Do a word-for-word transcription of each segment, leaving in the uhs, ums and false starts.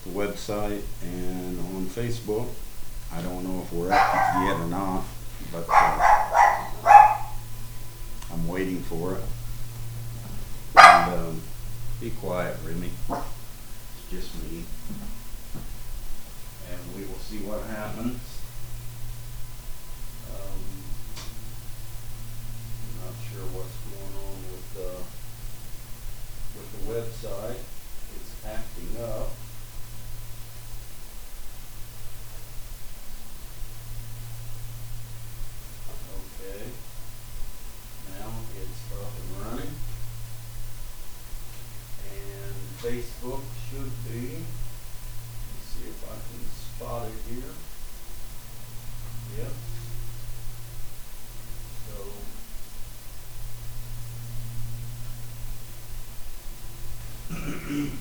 the website and on Facebook. I don't know if we're active yet or not, but uh, I'm waiting for it. And um, be quiet, Remy. It's just me. And we will see what happens. Um, I'm not sure what's going on with uh, with the website. It's acting up. Okay. Now it's up and running. And Facebook should be. Let's see if I can spot it here. Yep. So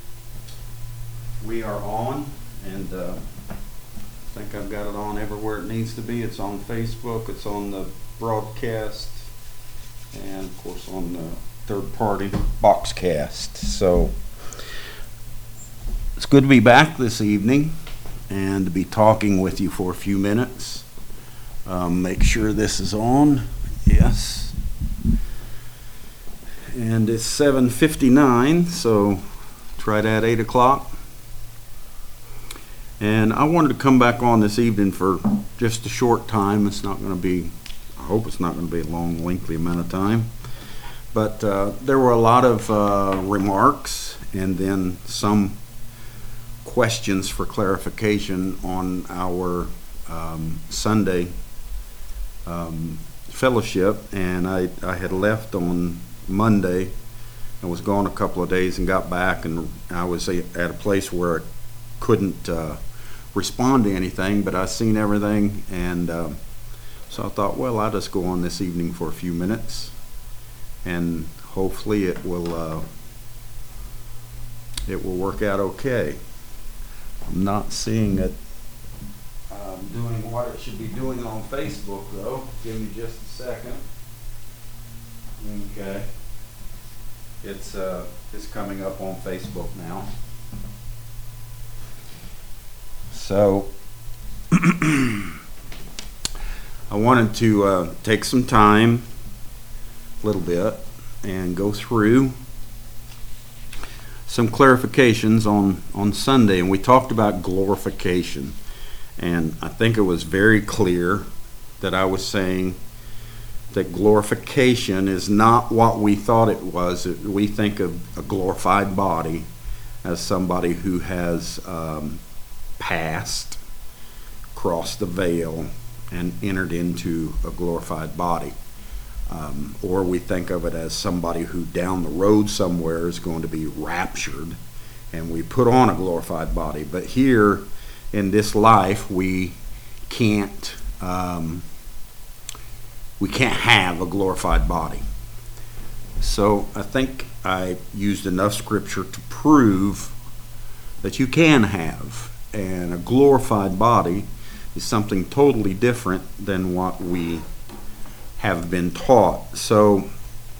we are on, and uh, I think I've got it on everywhere it needs to be. It's on Facebook, it's on the broadcast, and of course on the third party Boxcast. So it's good to be back this evening and to be talking with you for a few minutes. Um, make sure this is on. Yes. And it's seven fifty-nine, so try that eight o'clock. And I wanted to come back on this evening for just a short time. It's not going to be, I hope it's not going to be a long, lengthy amount of time. But uh, there were a lot of uh, remarks and then some questions for clarification on our um, Sunday um, fellowship. And I, I had left on Monday and was gone a couple of days and got back, and I was at a place where I couldn't uh, respond to anything, but I seen everything, and uh, so I thought, well, I'll just go on this evening for a few minutes, and hopefully it will uh, it will work out okay. I'm not seeing it um, doing what it should be doing on Facebook, though. Give me just a second. Okay. It's uh, it's coming up on Facebook now. So I wanted to uh, take some time, a little bit, and go through some clarifications on, on Sunday. And we talked about glorification. And I think it was very clear that I was saying that glorification is not what we thought it was. We think of a glorified body as somebody who has um, passed, crossed the veil, and entered into a glorified body. Um, or we think of it as somebody who down the road somewhere is going to be raptured, and we put on a glorified body. But here in this life, we can't um, we can't have a glorified body. So I think I used enough scripture to prove that you can have, and a glorified body is something totally different than what we have been taught. So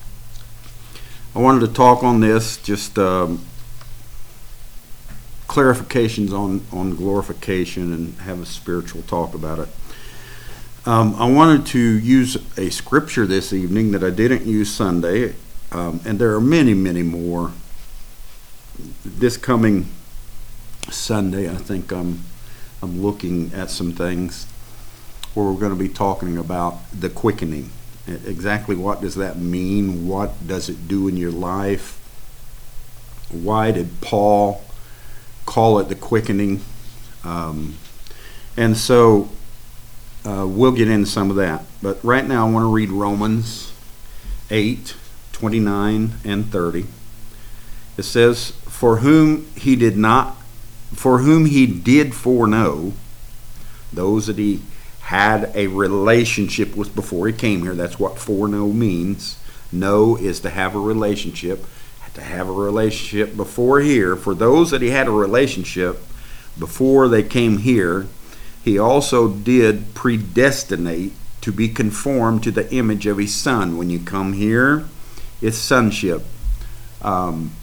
I wanted to talk on this, just um, clarifications on, on glorification, and have a spiritual talk about it. Um, I wanted to use a scripture this evening that I didn't use Sunday, um, and there are many, many more. This coming Sunday, I think I'm I'm looking at some things where we're going to be talking about the quickening. Exactly what does that mean? What does it do in your life? Why did Paul call it the quickening? Um, and so uh, we'll get into some of that. But right now I want to read Romans eight, twenty-nine and thirty. It says, For whom he did not For whom he did foreknow, those that he had a relationship with before he came here. That's what foreknow means. Know is to have a relationship. To have a relationship before here. For those that he had a relationship before they came here, he also did predestinate to be conformed to the image of his son. When you come here, it's sonship. Um,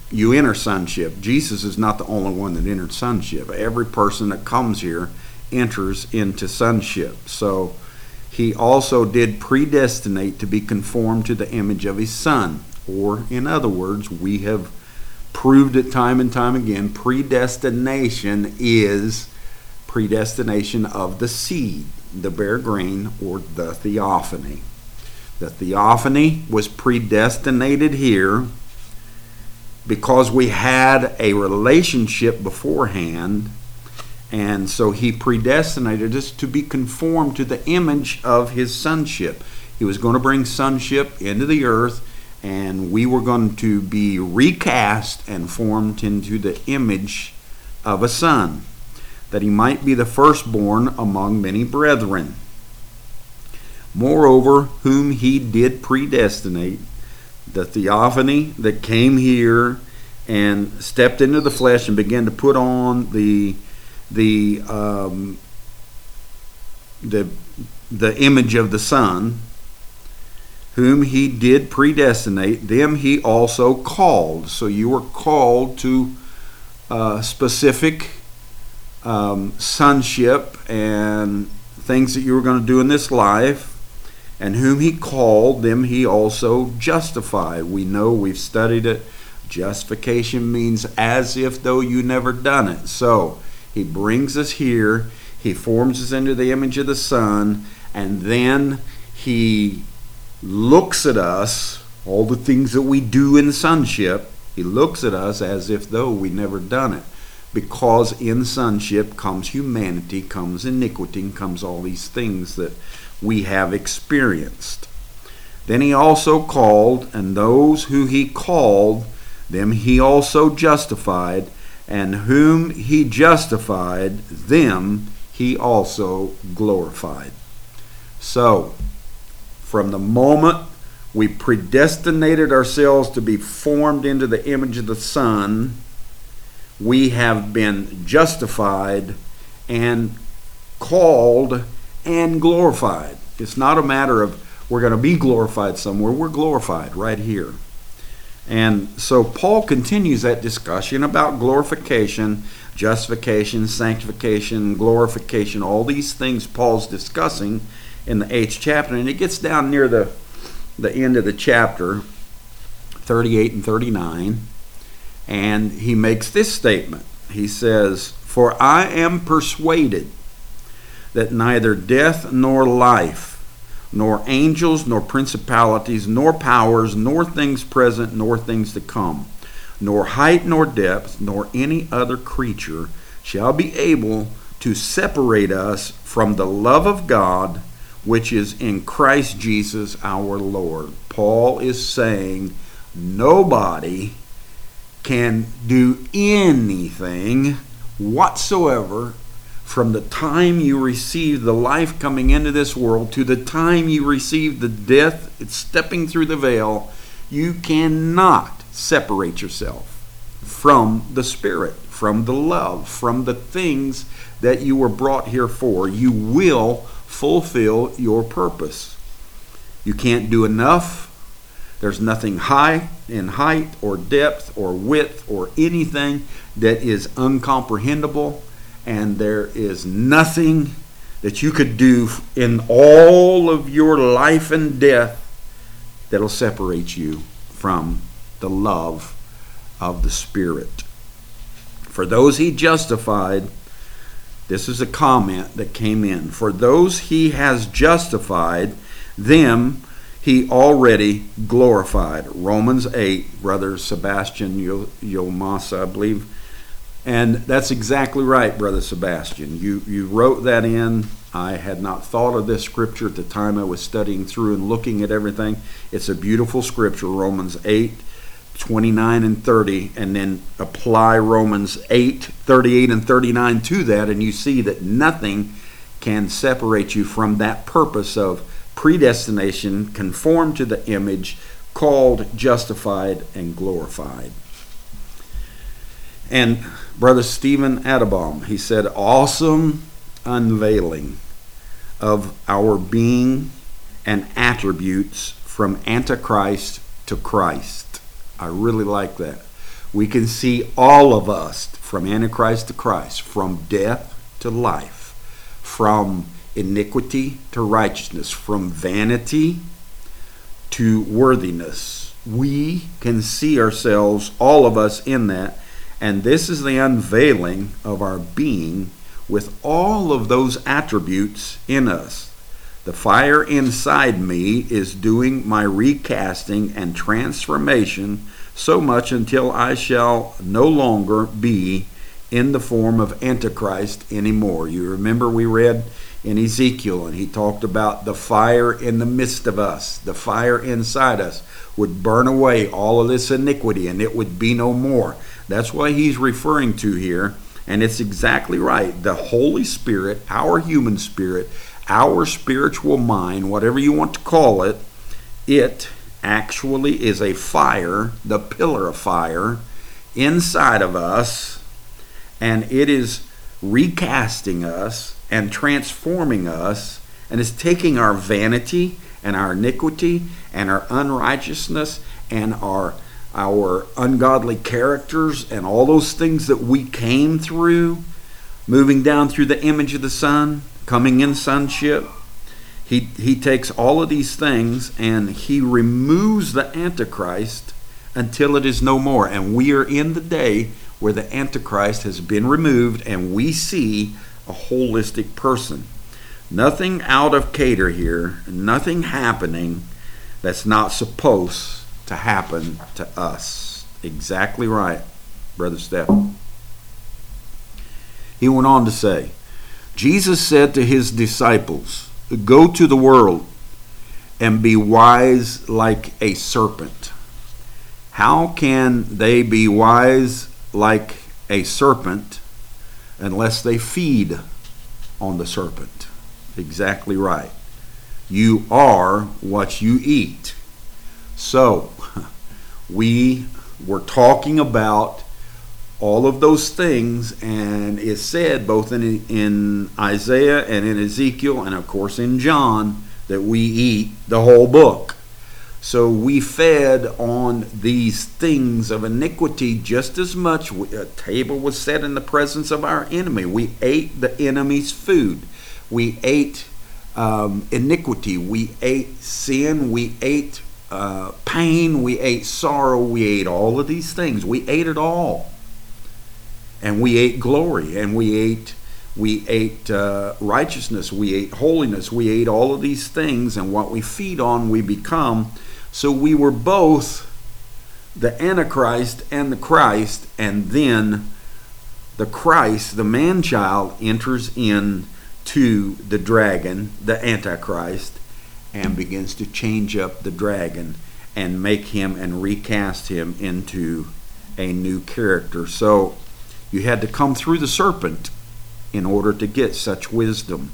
you enter sonship. Jesus is not the only one that entered sonship. Every person that comes here enters into sonship. So he also did predestinate to be conformed to the image of his Son. Or, in other words, we have proved it time and time again, predestination is predestination of the seed, the bare grain, or the theophany. The theophany was predestinated here because we had a relationship beforehand, and so he predestinated us to be conformed to the image of his sonship. He was going to bring sonship into the earth, and we were going to be recast and formed into the image of a son, that he might be the firstborn among many brethren. Moreover, whom he did predestinate, the theophany that came here and stepped into the flesh and began to put on the the um, the the image of the Son, whom he did predestinate, them he also called. So you were called to uh, specific um, sonship and things that you were going to do in this life. And whom he called, them he also justified. We know, we've studied it. Justification means as if though you never done it. So he brings us here, he forms us into the image of the Son, and then he looks at us, all the things that we do in sonship, he looks at us as if though we never done it. Because in sonship comes humanity, comes iniquity, comes all these things that we have experienced. Then he also called, and those who he called, them he also justified, and whom he justified, them he also glorified. So, from the moment we predestinated ourselves to be formed into the image of the Son, we have been justified and called and glorified. It's not a matter of we're going to be glorified somewhere. We're glorified right here. And so Paul continues that discussion about glorification, justification, sanctification, glorification, all these things Paul's discussing in the eighth chapter. And it gets down near the, the end of the chapter, thirty-eight and thirty-nine, and he makes this statement. He says, "For I am persuaded that neither death nor life, nor angels, nor principalities, nor powers, nor things present, nor things to come, nor height, nor depth, nor any other creature shall be able to separate us from the love of God, which is in Christ Jesus our Lord." Paul is saying nobody can do anything whatsoever from the time you receive the life coming into this world to the time you receive the death, it's stepping through the veil. You cannot separate yourself from the Spirit, from the love, from the things that you were brought here for. You will fulfill your purpose. You can't do enough. There's nothing high in height or depth or width or anything that is uncomprehendable. And there is nothing that you could do in all of your life and death that'll separate you from the love of the Spirit. For those he justified, this is a comment that came in. For those he has justified, them he already glorified. Romans eight, Brother Sebastian Yomasa, I believe. And that's exactly right, Brother Sebastian. You you wrote that in. I had not thought of this scripture at the time I was studying through and looking at everything. It's a beautiful scripture, Romans eight, twenty-nine and thirty, and then apply Romans eight, thirty-eight and thirty-nine to that, and you see that nothing can separate you from that purpose of predestination, conformed to the image, called, justified, and glorified. And Brother Stephen Adabom, he said, awesome unveiling of our being and attributes from Antichrist to Christ. I really like that. We can see all of us from Antichrist to Christ, from death to life, from iniquity to righteousness, from vanity to worthiness. We can see ourselves, all of us, in that. And this is the unveiling of our being with all of those attributes in us. The fire inside me is doing my recasting and transformation so much until I shall no longer be in the form of Antichrist anymore. You remember we read in Ezekiel, and he talked about the fire in the midst of us. The fire inside us would burn away all of this iniquity, and it would be no more. That's what he's referring to here, and it's exactly right. The Holy Spirit, our human spirit, our spiritual mind, whatever you want to call it, it actually is a fire, the pillar of fire, inside of us, and it is recasting us and transforming us, and is taking our vanity and our iniquity and our unrighteousness and our our ungodly characters and all those things that we came through, moving down through the image of the Son, coming in sonship. He, he takes all of these things and he removes the Antichrist until it is no more. And we are in the day where the Antichrist has been removed and we see a holistic person. Nothing out of cater here, nothing happening that's not supposed to happen to us. Exactly right, Brother Stephen. He went on to say, Jesus said to his disciples, "Go to the world and be wise like a serpent." How can they be wise like a serpent unless they feed on the serpent? Exactly right. You are what you eat. So, we were talking about all of those things, and it's said both in, in Isaiah and in Ezekiel and of course in John that we eat the whole book. So we fed on these things of iniquity just as much. A table was set in the presence of our enemy. We ate the enemy's food. We ate um, iniquity. We ate sin. We ate uh, pain. We ate sorrow. We ate all of these things. We ate it all. And we ate glory. And we ate we ate uh, righteousness. We ate holiness. We ate all of these things. And what we feed on, we become. So we were both the Antichrist and the Christ, and then the Christ, the man-child, enters in to the dragon, the Antichrist, and begins to change up the dragon and make him and recast him into a new character. So you had to come through the serpent in order to get such wisdom.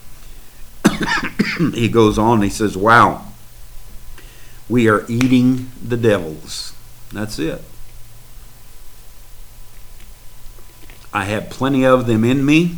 He goes on, he says, wow. We are eating the devils. That's it. I have plenty of them in me.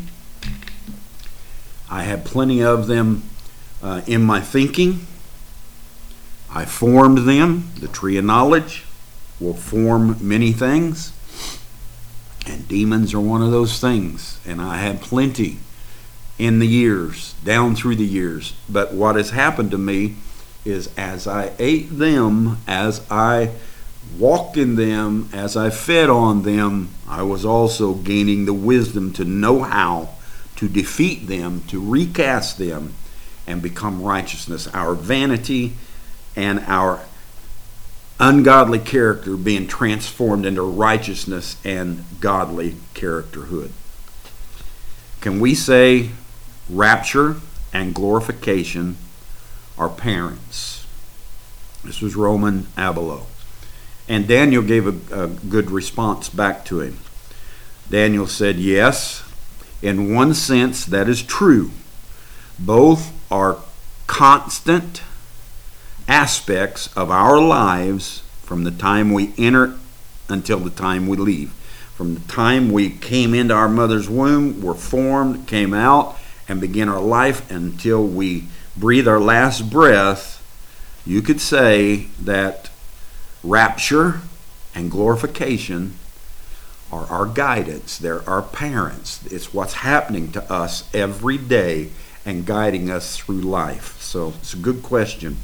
I have plenty of them uh, in my thinking. I formed them. The tree of knowledge will form many things. And demons are one of those things. And I had plenty in the years, down through the years. But what has happened to me is as I ate them, as I walked in them, as I fed on them, I was also gaining the wisdom to know how to defeat them, to recast them, and become righteousness. Our vanity and our ungodly character being transformed into righteousness and godly characterhood. Can we say rapture and glorification are parents? This was Roman Abelo. And Daniel gave a, a good response back to him. Daniel said, yes, in one sense that is true. Both are constant aspects of our lives from the time we enter until the time we leave. From the time we came into our mother's womb, were formed, came out, and begin our life until we breathe our last breath, you could say that rapture and glorification are our guidance. They're our parents. It's what's happening to us every day and guiding us through life. So it's a good question.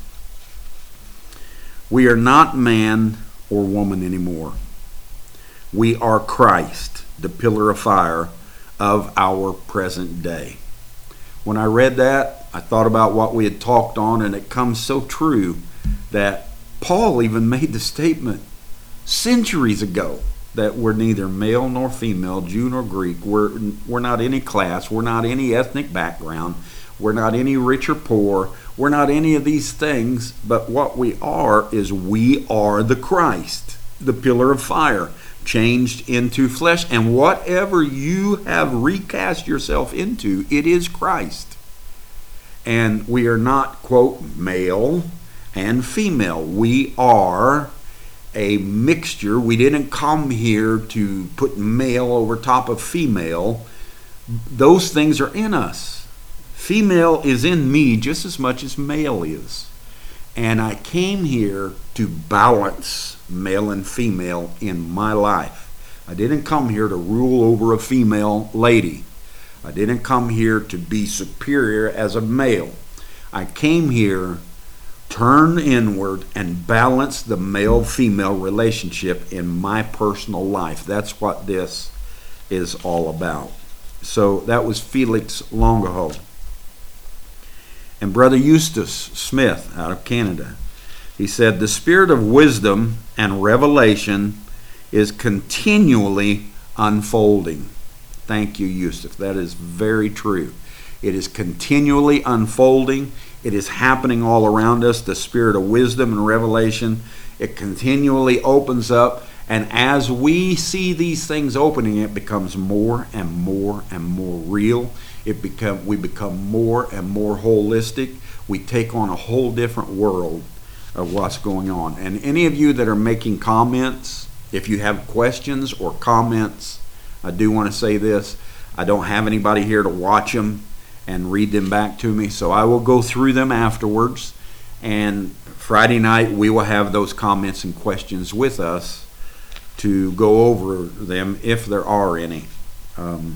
We are not man or woman anymore. We are Christ, the pillar of fire of our present day. When I read that, I thought about what we had talked on, and it comes so true that Paul even made the statement centuries ago that we're neither male nor female, Jew nor Greek. We're, we're not any class. We're not any ethnic background. We're not any rich or poor. We're not any of these things. But what we are is we are the Christ, the pillar of fire, changed into flesh. And whatever you have recast yourself into, it is Christ. And we are not, quote, male and female. We are a mixture. We didn't come here to put male over top of female. Those things are in us. Female is in me just as much as male is. And I came here to balance male and female in my life. I didn't come here to rule over a female lady. I didn't come here to be superior as a male. I came here turn inward and balance the male-female relationship in my personal life. That's what this is all about. So that was Felix Longaho. And Brother Eustace Smith out of Canada, he said, the spirit of wisdom and revelation is continually unfolding. Thank you, Eustace. That is very true. It is continually unfolding. It is happening all around us, the spirit of wisdom and revelation. It continually opens up, and as we see these things opening, it becomes more and more and more real. It become we become more and more holistic. We take on a whole different world of what's going on. And any of you that are making comments, if you have questions or comments, I do want to say this. I don't have anybody here to watch them and read them back to me, so I will go through them afterwards, and Friday night we will have those comments and questions with us to go over them if there are any. Um,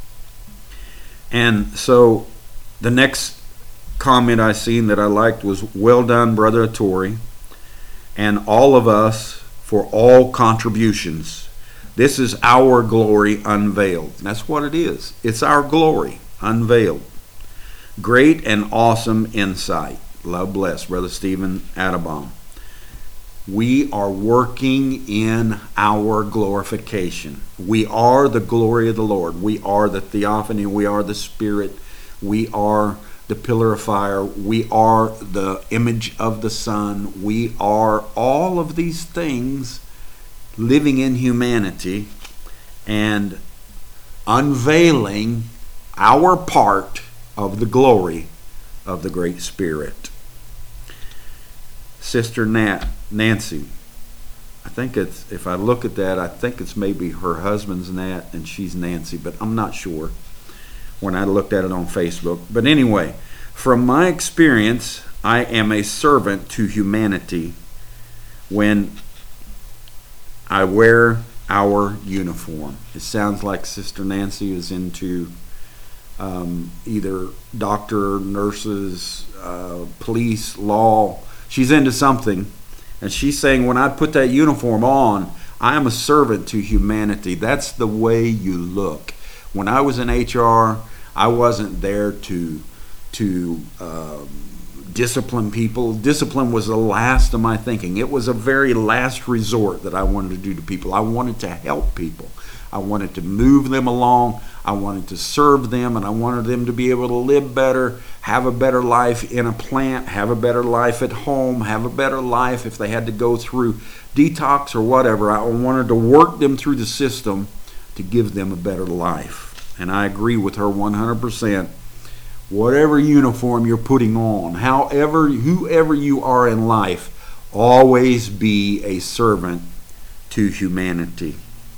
and so the next comment I seen that I liked was, well done, Brother Tori, and all of us for all contributions. This is our glory unveiled. That's what it is. It's our glory unveiled. Great and awesome insight. Love bless, Brother Stephen Adabom. We are working in our glorification. We are the glory of the Lord. We are the theophany. We are the Spirit. We are the pillar of fire. We are the image of the Son. We are all of these things living in humanity and unveiling our part of the glory of the Great Spirit. Sister Nat, Nancy, I think it's, if I look at that, I think it's maybe her husband's Nat and she's Nancy, but I'm not sure when I looked at it on Facebook. But anyway, from my experience, I am a servant to humanity when I wear our uniform. It sounds like Sister Nancy is into um, either doctor, nurses, uh, police, law. She's into something. And she's saying, when I put that uniform on, I am a servant to humanity. That's the way you look. When I was in H R, I wasn't there to, to um, discipline people. Discipline was the last of my thinking. It was a very last resort that I wanted to do to people. I wanted to help people. I wanted to move them along. I wanted to serve them, and I wanted them to be able to live better, have a better life in a plant, have a better life at home, have a better life if they had to go through detox or whatever. I wanted to work them through the system to give them a better life. And I agree with her one hundred percent. Whatever uniform you're putting on, however, whoever you are in life, always be a servant to humanity.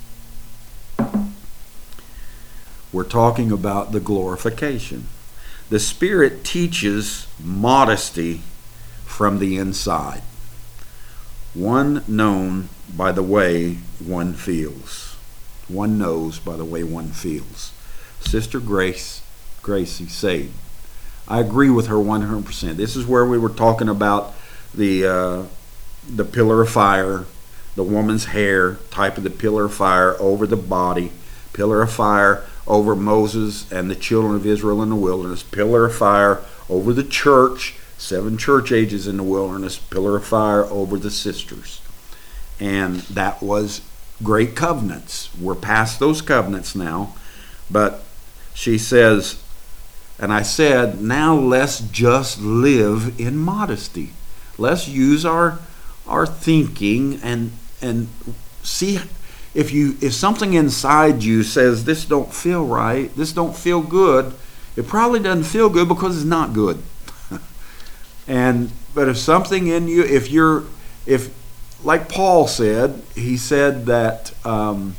We're talking about the glorification. The Spirit teaches modesty from the inside. One known by the way one feels. One knows by the way one feels. Sister Grace, Gracie said, I agree with her one hundred percent. This is where we were talking about the uh, the pillar of fire, the woman's hair, type of the pillar of fire over the body, pillar of fire over Moses and the children of Israel in the wilderness, pillar of fire over the church, seven church ages in the wilderness, pillar of fire over the sisters. And that was great covenants. We're past those covenants now. But she says, and I said, now let's just live in modesty. Let's use our our thinking and and see if you if something inside you says this don't feel right, this don't feel good, it probably doesn't feel good because it's not good. And but if something in you, if you're if like Paul said, he said that um,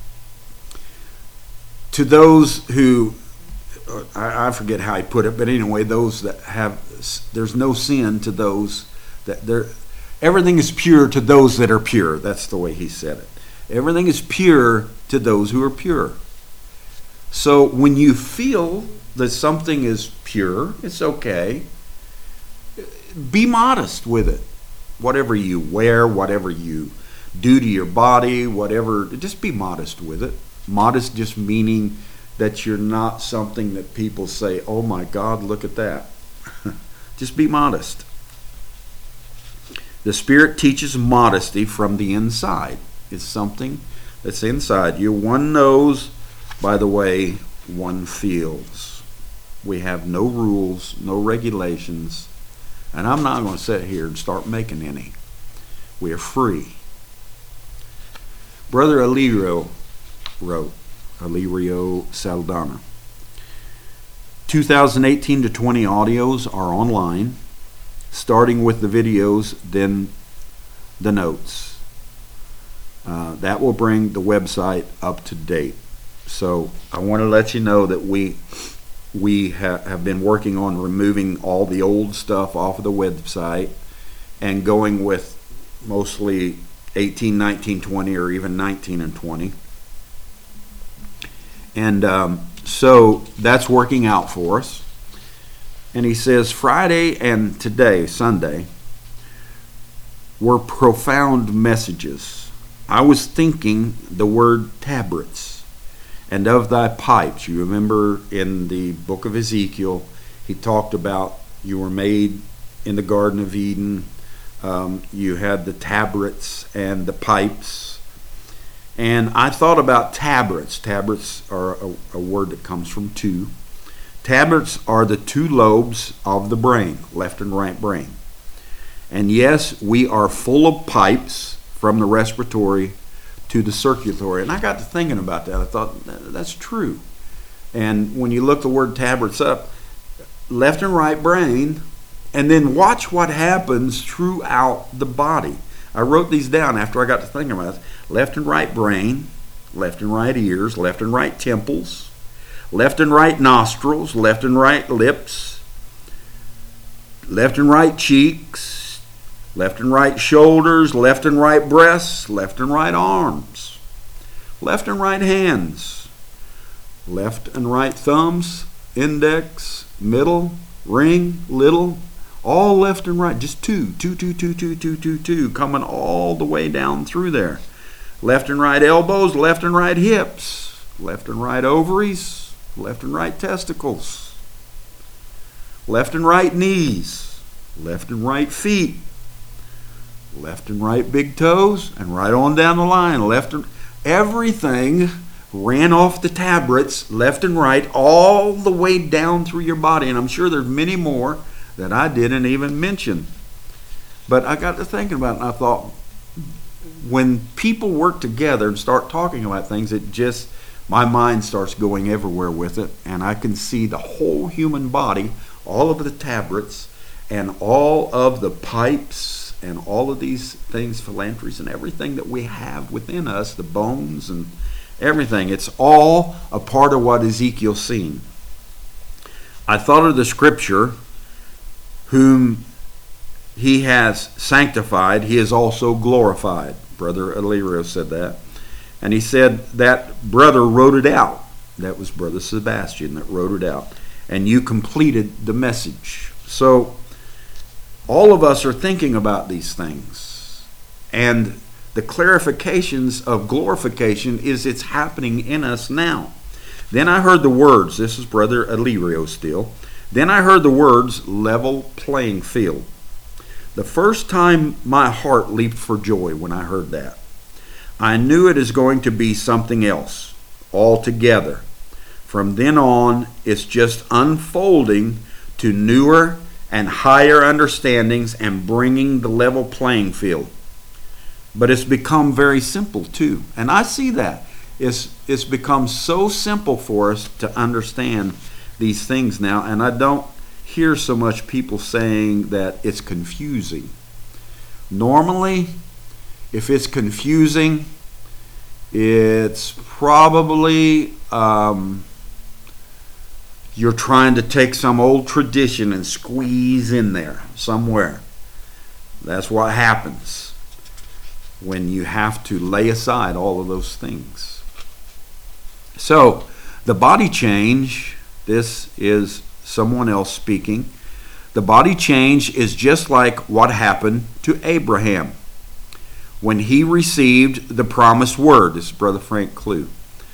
to those who I, I forget how he put it, but anyway, those that have there's no sin to those that there. Everything is pure to those that are pure. That's the way he said it. Everything is pure to those who are pure. So when you feel that something is pure, it's okay. Be modest with it. Whatever you wear, whatever you do to your body, whatever, just be modest with it. Modest just meaning that you're not something that people say, oh my God, look at that. Just be modest. The Spirit teaches modesty from the inside. It's something that's inside you. One knows by the way one feels. We have no rules, no regulations, and I'm not going to sit here and start making any. We are free. Brother Alirio wrote, Alirio Saldana, two thousand eighteen to twenty audios are online, starting with the videos, then the notes. Uh, that will bring the website up to date. So I want to let you know that we we ha- have been working on removing all the old stuff off of the website and going with mostly eighteen, nineteen, twenty, or even nineteen and twenty. And um, so that's working out for us. And he says, Friday and today, Sunday, were profound messages. I was thinking the word tabrets and of thy pipes. You remember in the book of Ezekiel, he talked about you were made in the Garden of Eden. Um, you had the tabrets and the pipes. And I thought about tabrets. Tabrets are a, a word that comes from two. Tabrets are the two lobes of the brain, left and right brain. And yes, we are full of pipes from the respiratory to the circulatory. And I got to thinking about that. I thought, that's true. And when you look the word tabrets up, left and right brain, and then watch what happens throughout the body. I wrote these down after I got to thinking about it. Left and right brain, left and right ears, left and right temples, left and right nostrils, left and right lips, left and right cheeks, left and right shoulders, left and right breasts, left and right arms, left and right hands, left and right thumbs, index, middle, ring, little, all left and right, just two, two, two, two, two, two, two, two, coming all the way down through there. Left and right elbows, left and right hips, left and right ovaries, left and right testicles, left and right knees, left and right feet, left and right big toes, and right on down the line, left and everything ran off the tabrets, left and right, all the way down through your body. And I'm sure there's many more that I didn't even mention. But I got to thinking about it, and I thought, when people work together and start talking about things, it just, my mind starts going everywhere with it, and I can see the whole human body, all of the tabrets, and all of the pipes, and all of these things, phalansteries, and everything that we have within us, the bones and everything. It's all a part of what Ezekiel's seen. I thought of the scripture, whom he has sanctified, he is also glorified. Brother Alirio said that. And he said that brother wrote it out. That was Brother Sebastian that wrote it out. And you completed the message. So all of us are thinking about these things. And the clarifications of glorification is it's happening in us now. Then I heard the words, this is Brother Alirio still. Then I heard the words, level playing field. The first time my heart leaped for joy when I heard that. I knew it is going to be something else altogether. From then on, it's just unfolding to newer and higher understandings and bringing the level playing field. But it's become very simple too. And I see that. It's, it's become so simple for us to understand these things now. And I don't hear so much people saying that it's confusing. Normally, if it's confusing, it's probably um, you're trying to take some old tradition and squeeze in there somewhere. That's what happens when you have to lay aside all of those things. So, the body change, this is someone else speaking. The body change is just like what happened to Abraham when he received the promised word. This is Brother Frank Clue.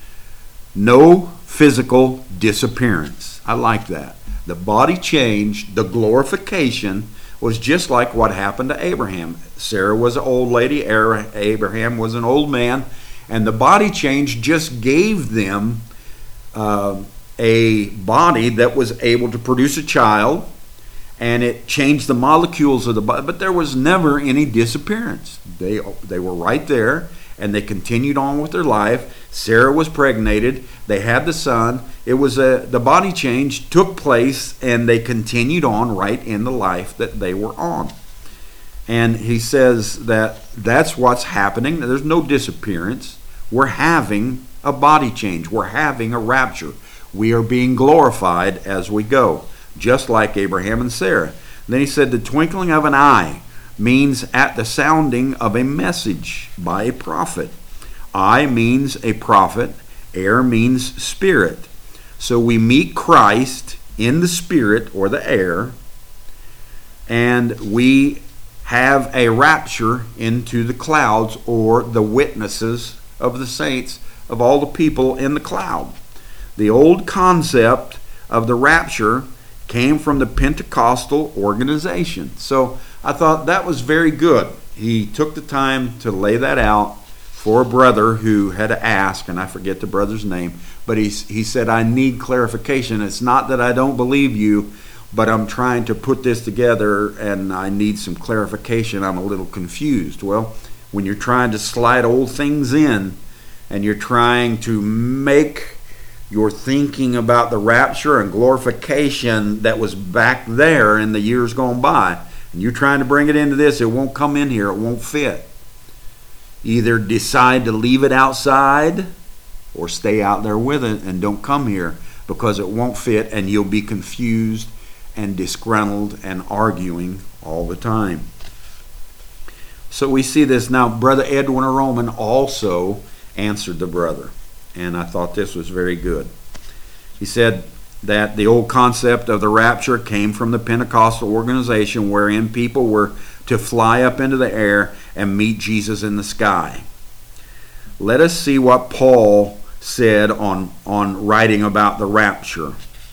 No physical disappearance. I like that. The body change, the glorification, was just like what happened to Abraham. Sarah was an old lady, Abraham was an old man, and the body change just gave them uh, a body that was able to produce a child, and it changed the molecules of the body, but there was never any disappearance. They they were right there, and they continued on with their life. Sarah was pregnated. They had the son. It was a the body change took place, and they continued on right in the life that they were on. And he says that that's what's happening. There's no disappearance. We're having a body change. We're having a rapture. We are being glorified as we go, just like Abraham and Sarah. Then he said the twinkling of an eye means at the sounding of a message by a prophet. I means a prophet. Air means spirit. So we meet Christ in the spirit or the air, and we have a rapture into the clouds, or the witnesses of the saints of all the people in the cloud. The old concept of the rapture came from the Pentecostal organization. So I thought that was very good. He took the time to lay that out for a brother who had asked, and I forget the brother's name, but he, he said, I need clarification. It's not that I don't believe you, but I'm trying to put this together and I need some clarification. I'm a little confused. Well, when you're trying to slide old things in and you're trying to make your thinking about the rapture and glorification that was back there in the years gone by, and you're trying to bring it into this, it won't come in here, it won't fit. Either decide to leave it outside or stay out there with it and don't come here, because it won't fit and you'll be confused and disgruntled and arguing all the time. So we see this now. Brother Edwin Roman also answered the brother, and I thought this was very good. He said that the old concept of the rapture came from the Pentecostal organization, wherein people were to fly up into the air and meet Jesus in the sky. Let us see what Paul said on, on writing about the rapture.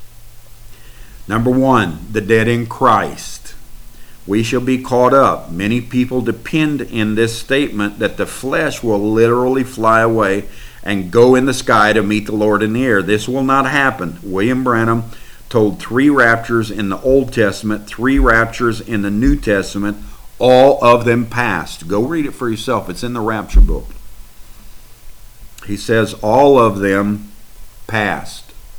Number one, the dead in Christ. We shall be caught up. Many people depend in this statement that the flesh will literally fly away and go in the sky to meet the Lord in the air. This will not happen. William Branham told three raptures in the Old Testament, three raptures in the New Testament, all of them passed. Go read it for yourself. It's in the rapture book. He says all of them passed.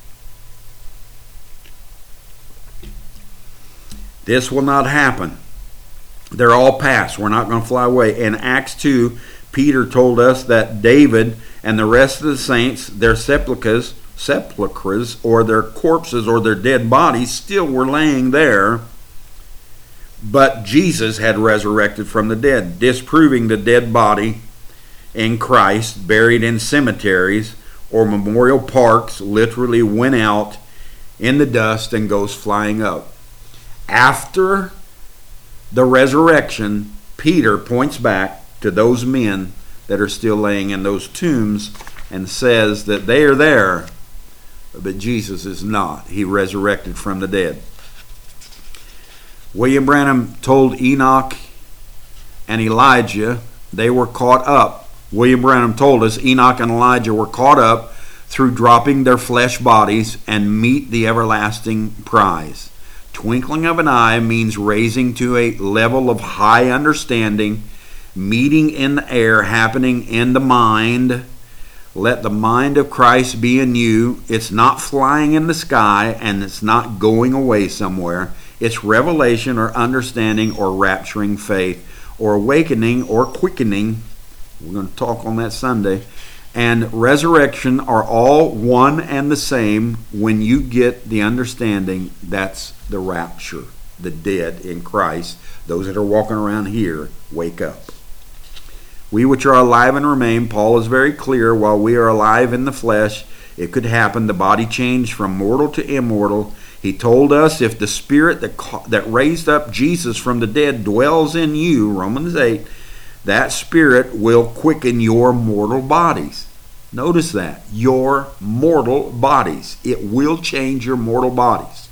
This will not happen. They're all past. We're not going to fly away. In Acts two, Peter told us that David and the rest of the saints, their sepulchres, sepulchres, or their corpses or their dead bodies still were laying there but Jesus had resurrected from the dead, disproving the dead body in Christ, buried in cemeteries or memorial parks, literally went out in the dust and goes flying up. After the resurrection, Peter points back to those men that are still laying in those tombs and says that they are there, but Jesus is not. He resurrected from the dead. William Branham told Enoch and Elijah they were caught up. William Branham told us Enoch and Elijah were caught up through dropping their flesh bodies and meet the everlasting prize. Twinkling of an eye means raising to a level of high understanding, meeting in the air, happening in the mind. Let the mind of Christ be in you. It's not flying in the sky, and it's not going away somewhere. It's revelation or understanding or rapturing faith or awakening or quickening. We're going to talk on that Sunday. And resurrection are all one and the same when you get the understanding that's the rapture. The dead in Christ, those that are walking around here, wake up. We which are alive and remain, Paul is very clear, while we are alive in the flesh, it could happen. The body changed from mortal to immortal. He told us if the spirit that, that raised up Jesus from the dead dwells in you, Romans eight, that spirit will quicken your mortal bodies. Notice that. Your mortal bodies. It will change your mortal bodies.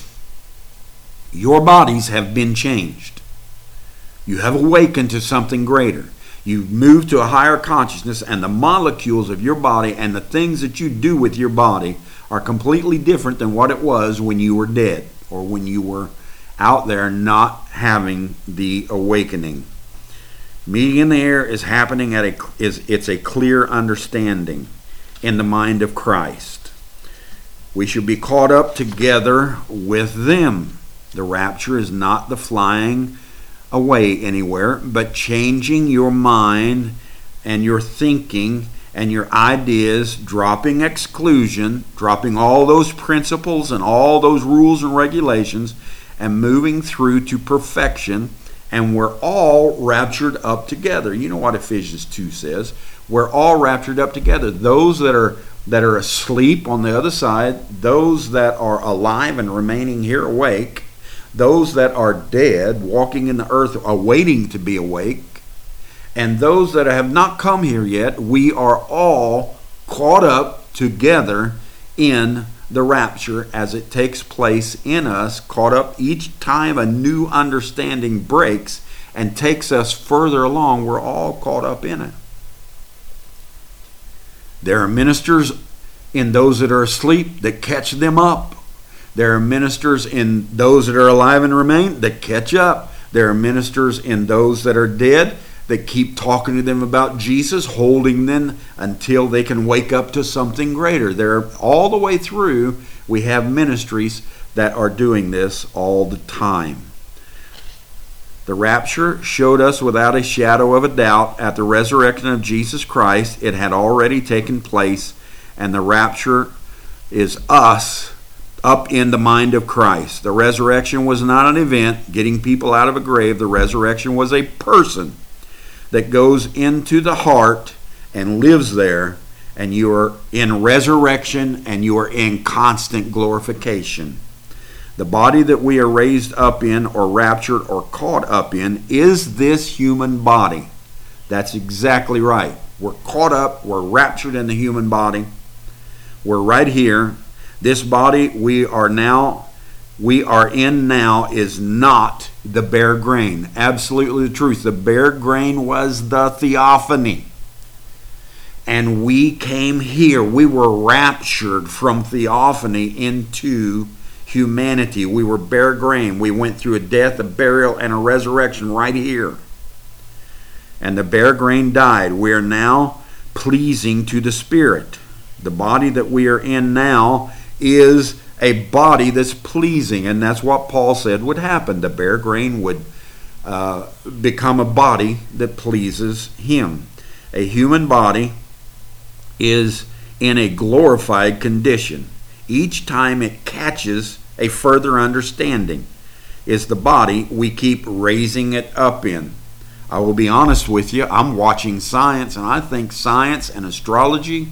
Your bodies have been changed. You have awakened to something greater. You've moved to a higher consciousness, and the molecules of your body and the things that you do with your body are completely different than what it was when you were dead or when you were out there not having the awakening. Meeting in the air is happening at a is it's a clear understanding in the mind of Christ. We should be caught up together with them. The rapture is not the flying away anywhere, but changing your mind and your thinking and your ideas, dropping exclusion, dropping all those principles and all those rules and regulations, and moving through to perfection. And we're all raptured up together. You know what Ephesians two says. We're all raptured up together. Those that are that are asleep on the other side, those that are alive and remaining here awake, those that are dead, walking in the earth, awaiting to be awake, and those that have not come here yet, we are all caught up together in the rapture as it takes place in us, caught up each time a new understanding breaks and takes us further along. We're all caught up in it. There are ministers in those that are asleep that catch them up. There are ministers in those that are alive and remain that catch up. There are ministers in those that are dead that keep talking to them about Jesus, holding them until they can wake up to something greater. They're all the way through. We have ministries that are doing this all the time. The rapture showed us without a shadow of a doubt at the resurrection of Jesus Christ, it had already taken place, and the rapture is us up in the mind of Christ. The resurrection was not an event, getting people out of a grave. The resurrection was a person that goes into the heart and lives there, and you are in resurrection and you are in constant glorification. The body that we are raised up in or raptured or caught up in is this human body. That's exactly right. We're caught up, we're raptured in the human body. We're right here. This body we are now we are in now is not the bare grain. Absolutely the truth. The bare grain was the theophany. And we came here. We were raptured from theophany into humanity. We were bare grain. We went through a death, a burial, and a resurrection right here. And the bare grain died. We are now pleasing to the Spirit. The body that we are in now is a body that's pleasing, and that's what Paul said would happen. The bare grain would uh, become a body that pleases him. A human body is in a glorified condition each time it catches a further understanding. is the body we keep raising it up in. I will be honest with you, I'm watching science, and I think science and astrology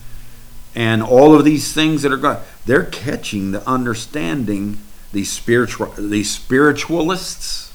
and all of these things that are going, they're catching the understanding, these spiritual, these spiritualists,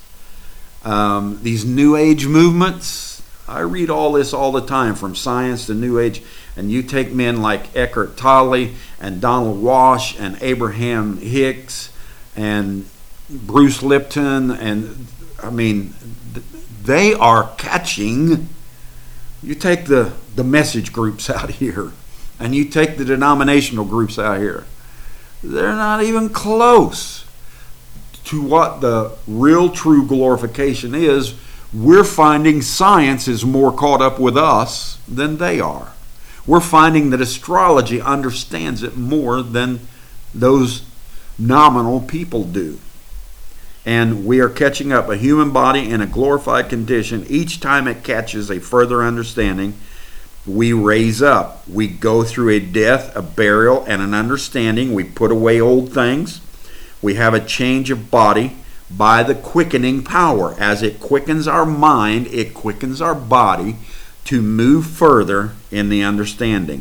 um, these New Age movements. I read all this all the time, from science to New Age, and you take men like Eckhart Tolle and Donald Walsh and Abraham Hicks and Bruce Lipton, and I mean, they are catching. You take the, the message groups out here, and you take the denominational groups out here, they're not even close to what the real true glorification is. We're finding science is more caught up with us than they are. We're finding that astrology understands it more than those nominal people do. And we are catching up. A human body in a glorified condition, each time it catches a further understanding, we raise up. We go through a death, a burial, and an understanding. We put away old things. We have a change of body by the quickening power. As it quickens our mind, it quickens our body to move further in the understanding.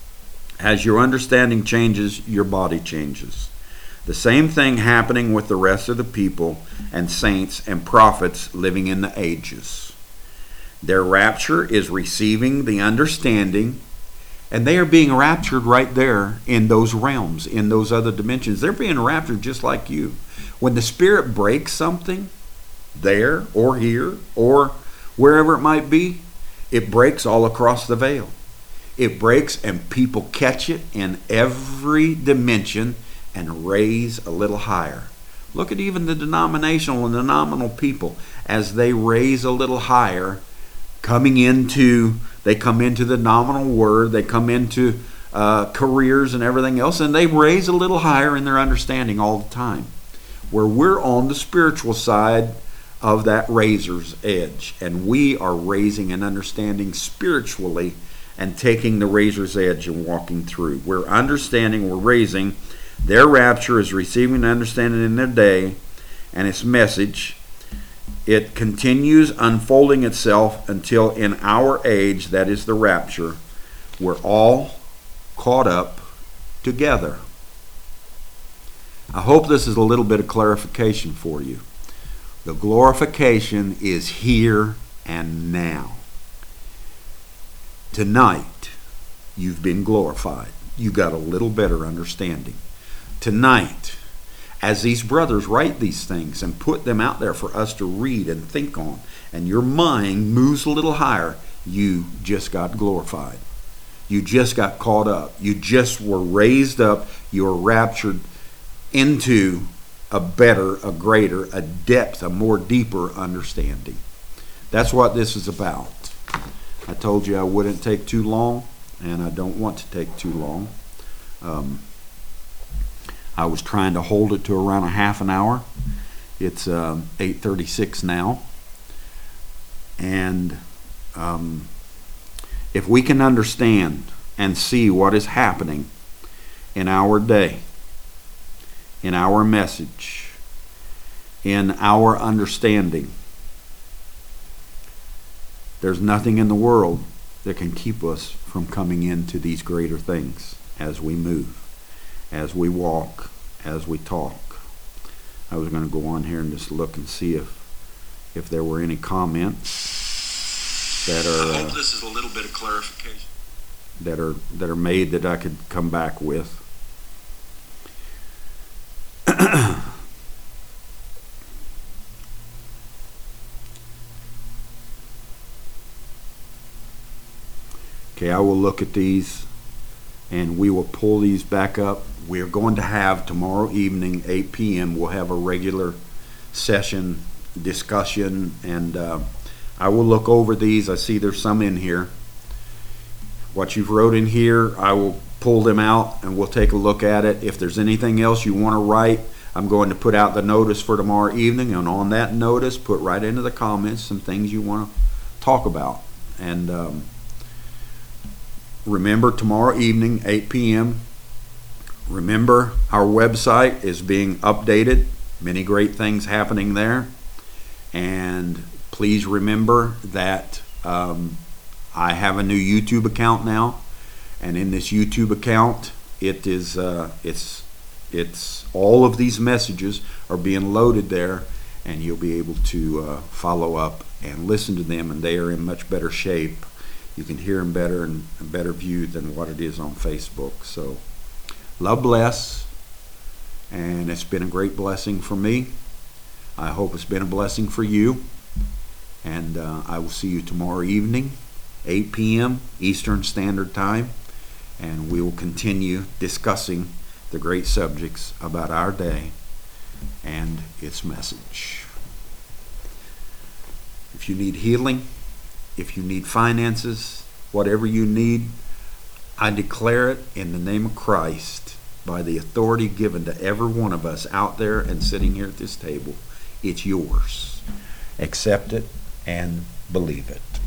As your understanding changes, your body changes. The same thing happening with the rest of the people and saints and prophets living in the ages. Their rapture is receiving the understanding, and they are being raptured right there in those realms, in those other dimensions. They're being raptured just like you. When the Spirit breaks something there or here or wherever it might be, it breaks all across the veil. It breaks, and people catch it in every dimension and raise a little higher. Look at even the denominational and the nominal people as they raise a little higher, coming into, they come into the nominal word, they come into uh, careers and everything else, and they raise a little higher in their understanding all the time. Where we're on the spiritual side of that razor's edge, and we are raising an understanding spiritually and taking the razor's edge and walking through. We're understanding, we're raising. Their rapture is receiving understanding in their day and its message. It continues unfolding itself until in our age, that is the rapture, we're all caught up together. I hope this is a little bit of clarification for you. The glorification is here and now. Tonight, you've been glorified. You got a little better understanding. Tonight, as these brothers write these things and put them out there for us to read and think on, and your mind moves a little higher, you just got glorified. You just got caught up. You just were raised up. You were raptured into a better, a greater, a depth, a more deeper understanding. That's what this is about. I told you I wouldn't take too long, and I don't want to take too long. Um, I was trying to hold it to around a half an hour. It's um, eight thirty-six now. And um, if we can understand and see what is happening in our day, in our message, in our understanding, there's nothing in the world that can keep us from coming into these greater things as we move, as we walk, as we talk. I was going to go on here and just look and see if if there were any comments that are. I hope this is a little bit of clarification. That are that are made that I could come back with. Okay, I will look at these and we will pull these back up. We are going to have tomorrow evening, eight p.m., we'll have a regular session discussion, and uh, I will look over these. I see there's some in here. What you've wrote in here, I will pull them out and we'll take a look at it. If there's anything else you want to write, I'm going to put out the notice for tomorrow evening, and on that notice, put right into the comments some things you want to talk about. And um, remember, tomorrow evening, eight p.m., remember our website is being updated Many great things happening there. And please remember that um, I have a new YouTube account now. And in this YouTube account, it is uh, it's it's all of these messages are being loaded there, and you'll be able to uh, follow up and listen to them, and they are in much better shape. You can hear them better and a better view than what it is on Facebook. So, love bless, and it's been a great blessing for me. I hope it's been a blessing for you, and uh, I will see you tomorrow evening, eight p.m. Eastern Standard Time, and we will continue discussing the great subjects about our day and its message. If you need healing, if you need finances, whatever you need, I declare it in the name of Christ, by the authority given to every one of us out there and sitting here at this table. It's yours. Accept it and believe it.